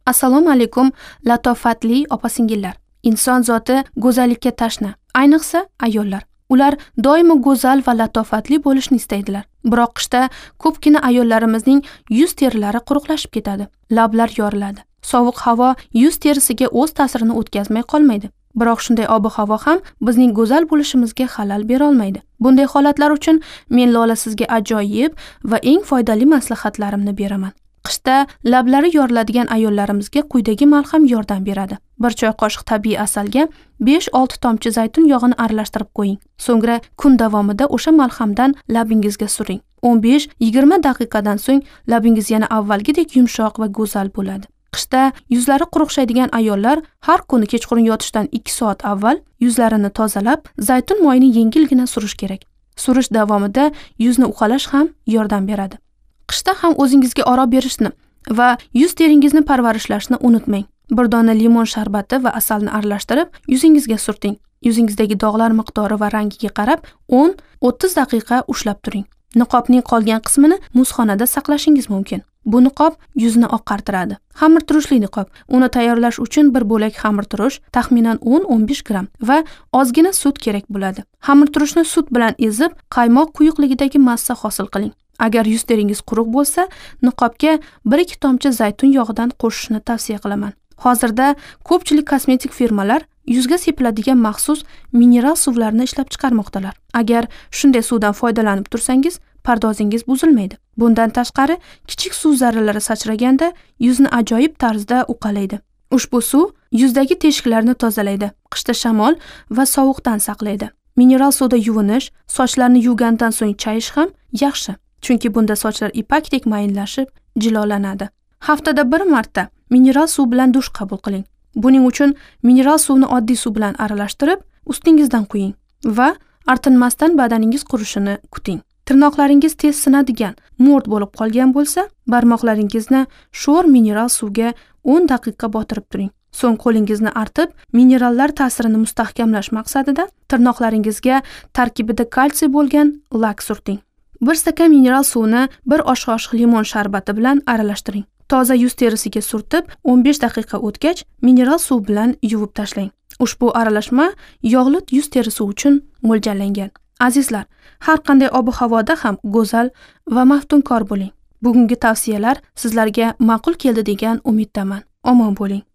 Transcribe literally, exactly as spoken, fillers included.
Assalomu alaykum, latofatli opa-singillar. Inson zoti go'zallikka tashna, ayniqsa ayollar. Ular doimo go'zal va latofatli bo'lishni istaydilar. Biroq qishda ko'pgina ayollarimizning yuz terilari quruqlashib ketadi. Lablar yoriladi. Sovuq havo yuz terisiga o'z ta'sirini o'tkazmay qolmaydi. Biroq shunday ob-havo ham bizning go'zal bo'lishimizga xalal bera olmaydi. Bunday holatlar uchun men Lola sizga ajoyib va eng foydali maslahatlarimni beraman. Qishda lablari yoriladigan ayollarimizga quyidagi malham yordam beradi. bir choy qoshiq tabiiy asalga besh olti tomchi zaytun yog'ini aralashtirib qo'ying. So'ngra kun davomida o'sha malhamdan labingizga suring. o'n besh yigirma daqiqadan so'ng labingiz yana avvalgidek yumshoq va go'zal bo'ladi. Qishda yuzlari quruqshaydigan ayollar har kuni kechqurun yotishdan ikki soat avval yuzlarini tozalab, zaytun moyini yengilgina surish kerak. Surish davomida yuzni uqalash ham yordam beradi. Qishda ham o'zingizga oro berishni va yuz teringizni parvarishlashni unutmang. Bir dona limon sharbati va asalni aralashtirib yuzingizga surting. Yuzingizdagi dog'lar miqdori va rangiga qarab o'n o'ttiz daqiqa ushlab turing. Niqobning qolgan qismini muzxonada saqlashingiz mumkin. Bu niqob yuzni oqqartiradi. Xamirturushli niqob. Uni tayyorlash uchun bir bo'lak xamirturush, taxminan o'n o'n besh gramm va ozgina sut kerak bo'ladi. Xamirturushni sut bilan ezib, qaymoq quyuqligidagi massa hosil qiling. Agar yuz teringiz quruq bo'lsa, niqobga bir ikki tomchi zaytun yog'idan qo'shishni tavsiya qilaman. Hozirda ko'pchilik kosmetik firmalar yuzga sepiladigan maxsus mineral suvlarni ishlab chiqarmoqdalar. Agar shunday suvdan foydalanib tursangiz, pardozingiz buzilmaydi. Bundan tashqari, kichik suv zarralari sachraganda yuzni ajoyib tarzda uqalaydi. Ushbu suv yuzdagi teshiklarni tozalaydi, qishda shamol va sovuqdan saqlaydi. Mineral suvda yuvinish, sochlarni yuvgandan so'ng chayish ham yaxshi. Chunki bunda sochlar ipakdek mayinlashib, jilolanadi. Haftada bir marta mineral suv bilan dush qabul qiling. Buning uchun mineral suvni oddiy suv bilan aralashtirib, ustingizdan quying va artinmasdan badaningiz qurishini kuting. Tirnoqlaringiz tez sinadigan, mo'rt bo'lib qolgan bo'lsa, barmoqlaringizni sho'r mineral suvga o'n daqiqa botirib turing. So'ng qo'lingizni artib, minerallar ta'sirini mustahkamlash maqsadida tirnoqlaringizga tarkibida kalsiy bo'lgan lak surting. Bir stakan mineral suvni bir osh qoshiq limon sharbati bilan aralashtiring. Toza yuz terisiga surtib, o'n besh daqiqa o'tgach, mineral suv bilan yuvib tashlang. Ushbu aralashma yog'li yuz terisi uchun mo'ljallangan. Azizlar, har qanday ob-havoda ham go'zal va maftunkor bo'ling. Bugungi tavsiyalar sizlarga ma'qul keldi degan umiddaman. Omon bo'ling.